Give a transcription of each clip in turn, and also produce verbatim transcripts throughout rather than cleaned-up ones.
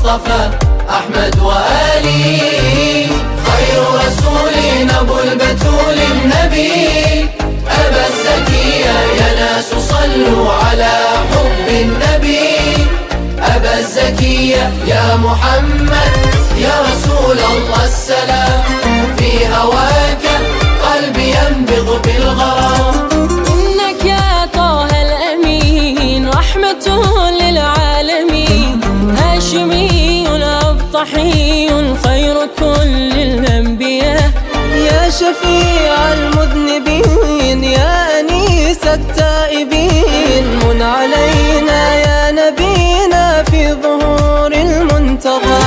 المصطفى أحمد وآلي. خير رسول أبو البتول النبي أبا الزكية، يا ناس صلوا على حب النبي أبا الزكية. يا محمد يا رسول الله السلام، في هواك قلبي ينبض بالغرام. إنك يا طه الأمين رحمة للعالمين، هاشمي أبطحي خير كل الأنبياء. يا شفيع المذنبين يا أنيس التائبين، من علينا يا نبينا في ظهور المنتظر.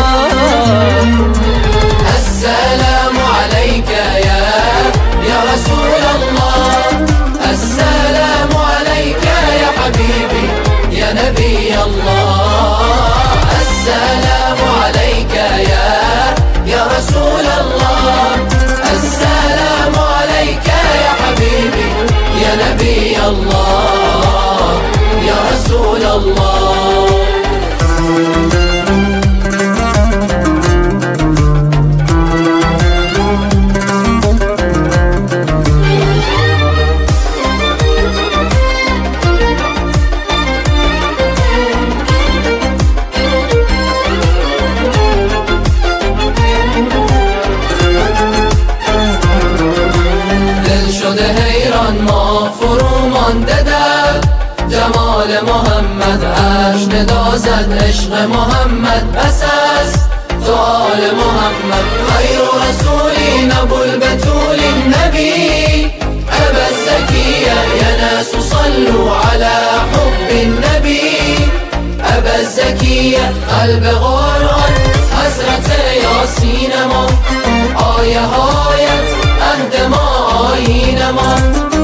السلام عليك يا يا رسول الله، السلام عليك يا حبيبي يا نبي الله. السلام عليك يا يا رسول الله، السلام عليك يا حبيبي يا نبي الله يا رسول الله. ما فرومان دده جمال محمد، عشق دازد عشق محمد، بس از سؤال محمد. خیر رسول ابو البتول النبي أبا الزكية، يا ناس صلوا على حب النبي أبا الزكية. قلب قرآن حضرت یاسین ما، آیه هایت عهد ما آیین ما.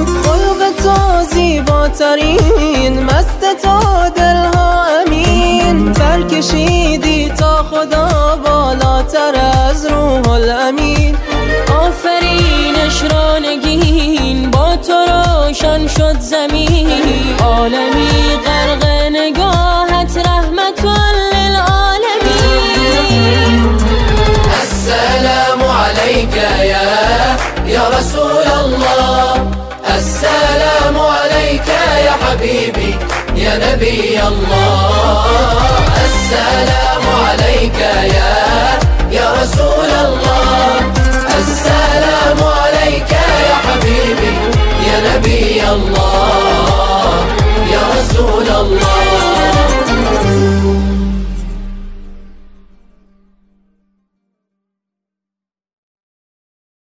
زیباترین مست تا دلها امین، برکشیدی تا خدا بالاتر از روح الامین. آفرینش را نگین با تو روشن شد زمین، عالمی غرق نگاهت رحمت للعالمین. السلام عليك يا يا رسول الله، السلام عليك يا حبيبي يا نبي الله. السلام عليك يا